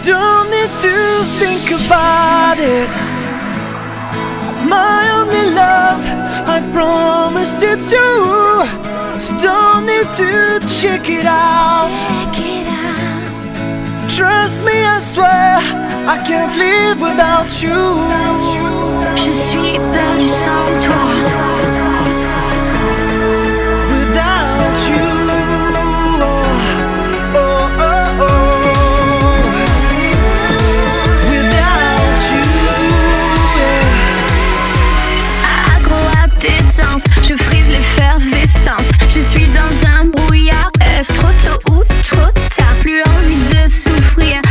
don't need to think about it. My only love, I promise it's you. So don't need to check it out. Trust me, I swear, I can't live without you. Je suis perdu sans toi. Without you, oh, oh, oh. Without you, yeah. Accro à tes sens, je frise l'effervescence. Je suis dans un brouillard. Est-ce trop tôt ou trop tard? Plus envie de souffrir,